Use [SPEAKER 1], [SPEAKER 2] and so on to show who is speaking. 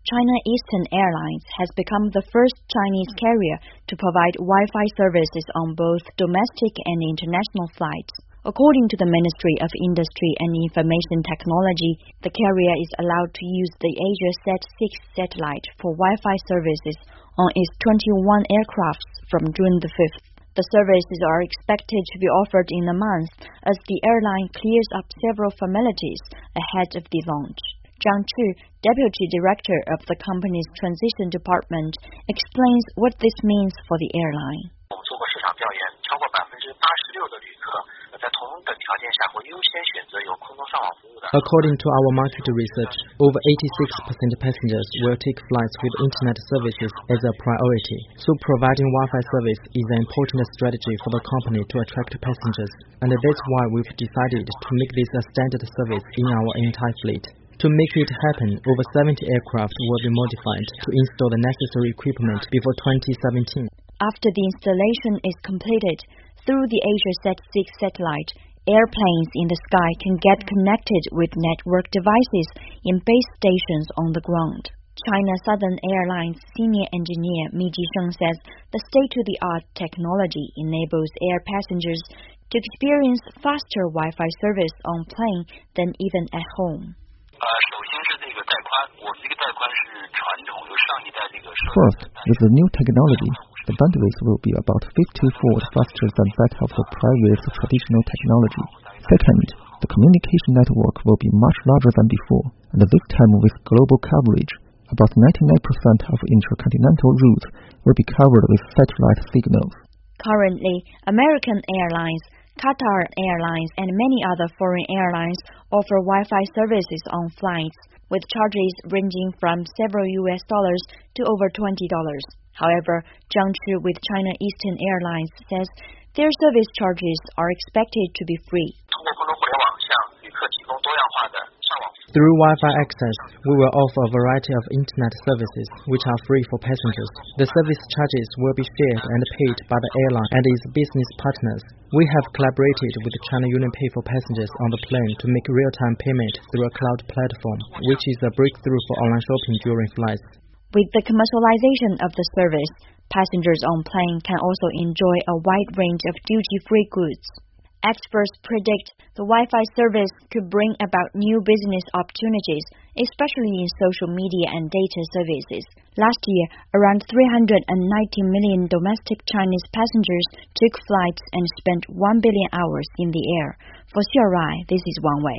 [SPEAKER 1] China Eastern Airlines has become the first Chinese carrier to provide Wi-Fi services on both domestic and international flights. According to the Ministry of Industry and Information Technology, the carrier is allowed to use the AsiaSat-6 satellite for Wi-Fi services on its 21 aircrafts from June the 5th. The services are expected to be offered in a month as the airline clears up several formalities ahead of the launch. Zhang Chu, Deputy Director of the company's Transition Department, explains what this means for the airline.
[SPEAKER 2] According to our market research, over 86% passengers will take flights with internet services as a priority. So providing Wi-Fi service is an important strategy for the company to attract passengers, and that's why we've decided to make this a standard service in our entire fleet. To make it happen, over 70 aircraft will be modified to install the necessary equipment before 2017.
[SPEAKER 1] After the installation is completed, through the AsiaSat-6 satellite, airplanes in the sky can get connected with network devices in base stations on the ground. China Southern Airlines senior engineer Mi Jisheng says the state-of-the-art technology enables air passengers to experience faster Wi-Fi service on plane than even at home.
[SPEAKER 3] First, with the new technology, the bandwidth will be about 50-fold faster than that of the previous traditional technology. Second, the communication network will be much larger than before, and this time with global coverage. About 99% of intercontinental routes will be covered with satellite signals.
[SPEAKER 1] Currently, American Airlines, Qatar Airlines, and many other foreign airlines offer Wi-Fi services on flights, with charges ranging from several US dollars to over $20. However, Zhang Chu with China Eastern Airlines says their service charges are expected to be free.
[SPEAKER 2] Through Wi-Fi access, we will offer a variety of internet services which are free for passengers. The service charges will be shared and paid by the airline and its business partners. We have collaborated with China UnionPay for passengers on the plane to make real-time payment through a cloud platform, which is a breakthrough for online shopping during flights.
[SPEAKER 1] With the commercialization of the service, passengers on plane can also enjoy a wide range of duty-free goods. Experts predict the Wi-Fi service could bring about new business opportunities, especially in social media and data services. Last year, around 390 million domestic Chinese passengers took flights and spent 1 billion hours in the air. For CRI, this is Wang Wei.